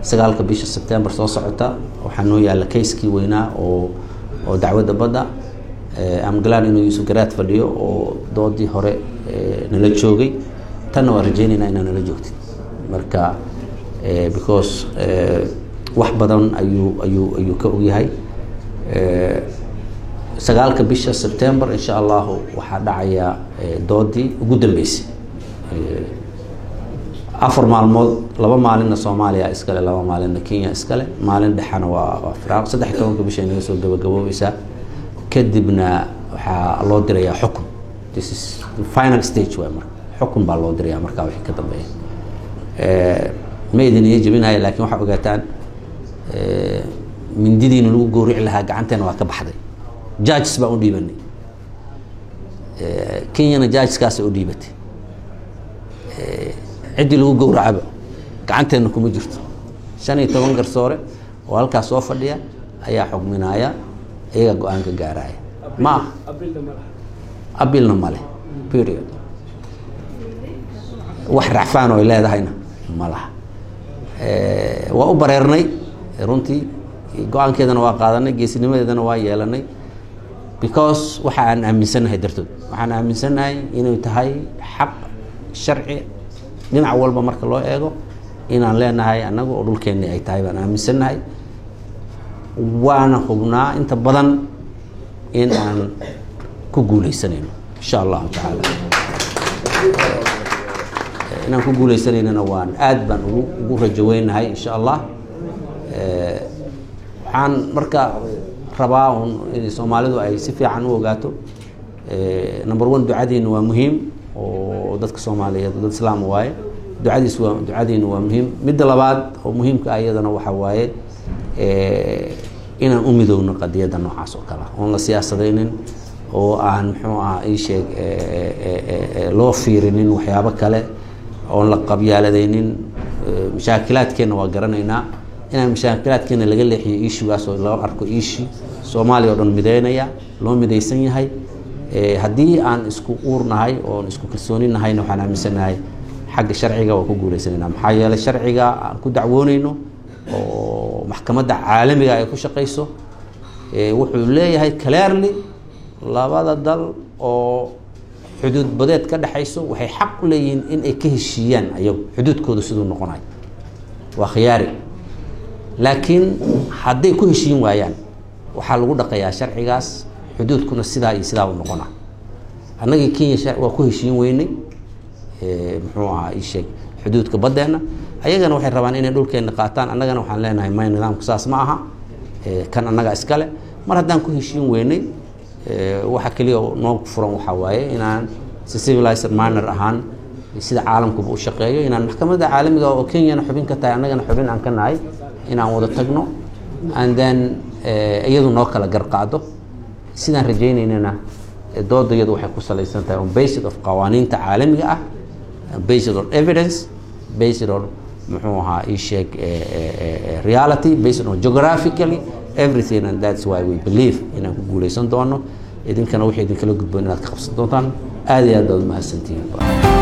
sagaalka bisha September soo socota waxaan noo yaala kayskii weynaa oo dacwadda badda am glad inuu Yuusuf Garaad fadhiyo oo doodii hore nala joogay tan waa rajaynayna inaan nala joogtid marka because wax badan ayuu ka ogyahay sagaalka bisha September insha Allah waxa dhacaya doodii ugu dambeysay afar maalmood laba maalin Soomaaliya iskale laba maalin Kenya iskale maalin dhaxana waa firaaq 13 bisha inay soo gabagabowaysa kadibna waxa loo dirayaa xukun this is the final stage waa marka xukun baa loo dirayaa marka wixii ka dambeeya meedin ay jibinahay laakiin waxa ogaataan mindidiina lagu goorici lahaa gacanteena waa ka baxday judges baa u dhiibanay Kenyana judges kaas u dhiibatay cidii lagu gowracaba gacanteena kuma jirto 15 garsoore oo halkaas soo fadhiya ayaa xukminaya iyaga go'aan ka gaaraya ma abilna male period wax rafaan oo leedahayna malaha waa u bareernay runtii go'aankeedana waa qaadanay geesinimadeedana waa yeelanay because waxa aan aaminsanahay dartood waxaan aaminsanahay inuu tahay xaq sharci dhinac walba marka loo eego inaan leenahay anagu oo dhulkeena ay tahay baan aaminsanahay waana hubnaa inta badan in aan ku guuleysanayno insha Allah taala inaan ku guuleysanayna waan aad baan ugu rajaweynahay insha Allah waxaan marka rabaa in Soomaalidu ay si fiican u ogaato number 1 ducadiina waa muhiim oo dadka Soomaaliyeed dad Islaam waaye ducadiina waa muhiim mid labaad oo muhiimka ayadana waxa waaye inaan u midowno qadiyada noocaas oo kala oo la siyaasadeynin oo aan muxuu ay sheeg loo fiirinin waxyaabo kale oo la qabyaaladeynin mashaakilaadkeena waa garanaynaa inaan mashaakilaadkeena laga leexiyo issue-gaas oo loo arko issue Soomaaliya oo dhan mideynaya loo mideysan yahay haddii aan isku uurnahay oo isku kalsooninahay waxaan aaminsanahay xagga sharciga waa ku guuleysanayna maxaa yeelay sharciga aan ku dacwoonayno oo maxkamadda caalamiga ay ku shaqeyso wuxuu leeyahay clearly labada dal oo xuduud badeed ka dhaxayso waxay xaq u leeyihiin in ay ka heshiiyaan ayagu xuduudkooda sidoo noqonay waa khiyaari laakiin hadday ku heshiin waayaan waxa lagu dhaqayaa sharcigaas xuduudkuna sidaa iyo sidaa u noqonaa annaga Kenya waa ku heshiin weynay muxuu ahaa sheeg xuduudka badeena ayagana waxay rabaan inay dhulkeena qaataan annagana waxaan leenahay ma nidaamku saas ma aha kan annaga iskale mar haddaan ku heshiin weynay waxa kaliya noo furan waxa waaye inaan si civilized manner ahaan sida caalamku u shaqeeyo inaan maxkamadda caalamiga oo Kenya xubin ka tahay annagana xubin aan ka nahay inaan wada tagno and then iyadu noo kala garqaado sidaan rajaynayna doodayadu waxay ku salaysan tahay on basis of qawaaniinta caalamiga ah based on evidence based on muxuu ahaa sheeg reality based on geographically everything and that's why we believe inaan ku guuleysan doono idinkana wixii idinkala gudboon inaad ka qabsan doontaan aad iyo aad baad mahadsantihiin